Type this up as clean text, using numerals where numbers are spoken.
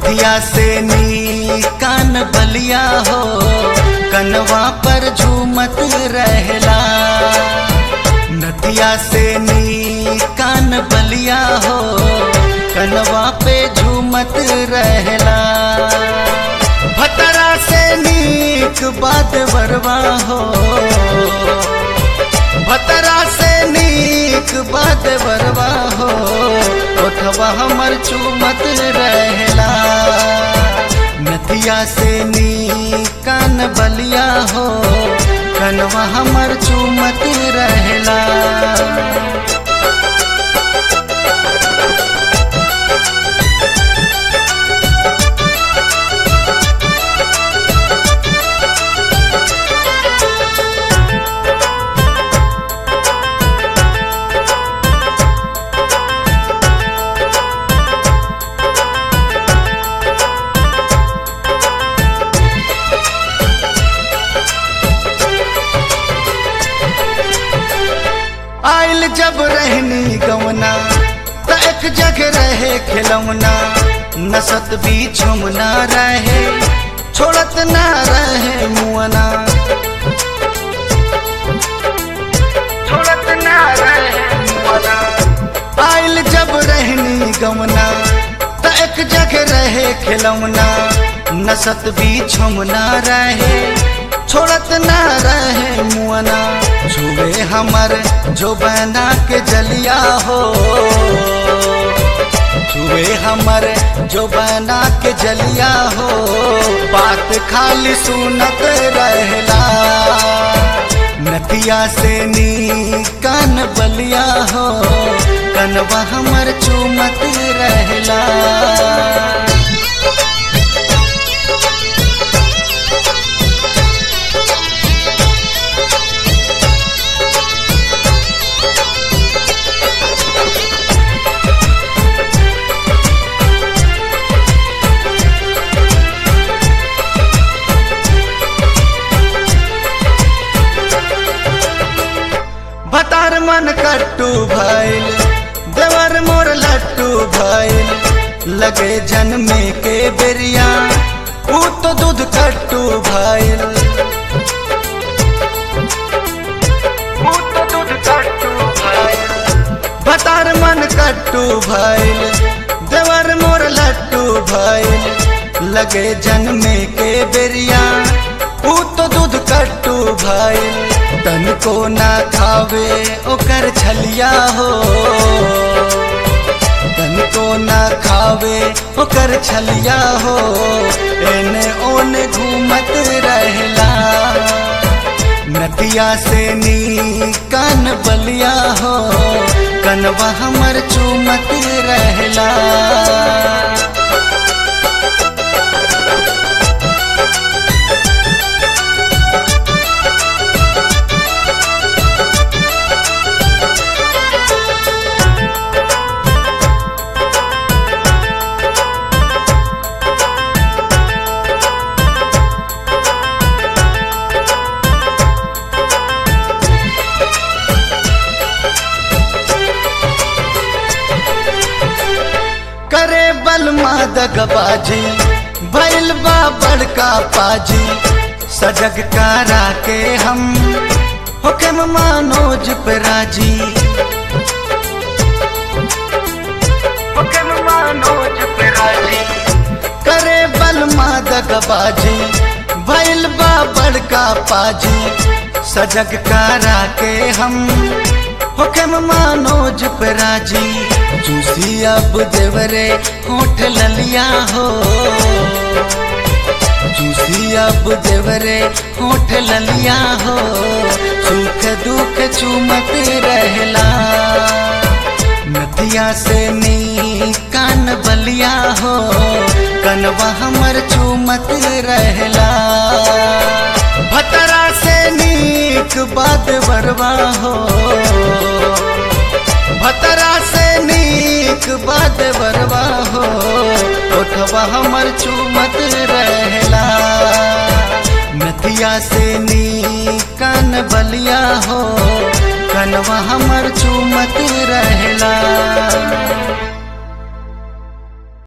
नथिया से नी कान बलिया हो, कनवा पर झूमत रहला। नथिया से नी कान बलिया हो, कनवा पे झूमत रहला। भतरा से नीक बात बरवा हो, भतरा से नीक बात बरवा हो, ओठवा हमर चूमत रहला। नथिया से नी कान बलिया हो, कनवा हमर चूमत रहला। आइल जब रहनी गवना त एक जगह रहे खिलौना, नसत भी झुमना रहे, छोड़त ना रहे मुअना, छोड़त ना रहे मुअना। आइल जब रहनी गवना त एक जगह रहे खिलौना, नसत भी झुमना रहे, छोड़त ना रहे मुअना। छुए हमर जो बना के जलिया हो, छुए हमर जो बना के जलिया हो, बात खाली सुनत रहला। नथिया से नी कान बलिया हो, कनवा हमर चूमत रहला। भतार मन कट्टू भइल, देवर मोर लट्टू भइल, लगे जन्मे के बेरिया ऊ तो दूध कट्टू भइल, ऊ तो दूध कट्टू भइल। भतार मन कट्टू भइल, देवर मोर लट्टू भइल, लगे जन्मे के बेरिया ऊ तो दूध कट्टू भइल। तन को ना खावे ओकर छलिया हो, तन को ना खावे ओकर छलिया हो, एने ओने घूमत रहला। नथिया से नी कान बलिया हो, कनवा हमर चूमत रहला। करे बलमा दगबाजी भइल बा बड़का पाजी, सजग करा के हम हुक्म मनोज पे राजी, हुक्म मनोज पे राजी। करे बलमा दगबाजी भइल बा बड़का पाजी, सजग करा के हम हुक्म मनोज पे राजी। जूसी अब देवरे होठ ललिया हो, जूसी अब देवरे होठ ललिया हो, सुख दुख चूमत रहला। नथिया से नी कान बलिया हो, कनवा हमर चूमत रहला। भतरा से नीक बात बरवा हो, भतरा से नीक बात बरवा हो, ओठवा हमर चूमत रहला। नथिया से नी कान बलिया हो, कनवा हम